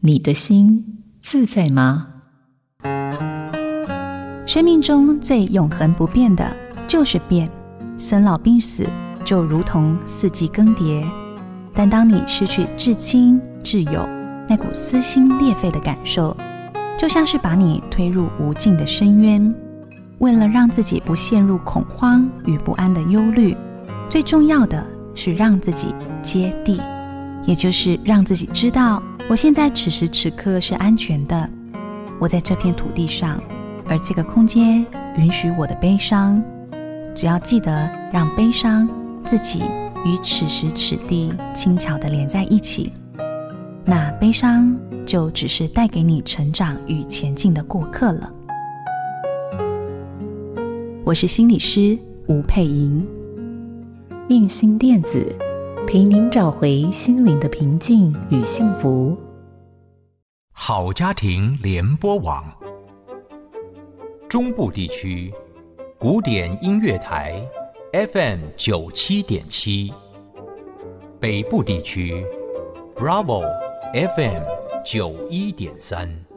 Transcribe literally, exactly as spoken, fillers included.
你的心自在吗？ 生命中最永恒不变的就是变，生老病死就如同四季更迭，但当你失去至亲挚友，那股撕心裂肺的感受，就像是把你推入无尽的深渊。为了让自己不陷入恐慌与不安的忧虑，最重要的是让自己接地，也就是让自己知道，我现在此时此刻是安全的，我在这片土地上，而这个空间允许我的悲伤。只要记得让悲伤自己与此时此地轻巧地连在一起，那悲伤就只是带给你成长与前进的过客了。我是心理师吴佩莹， 印心电子陪您找回心灵的平静与幸福。 好家庭联播网，中部地区古典音乐台 F M 九七点七，北部地区 Bravo F M 九一点三。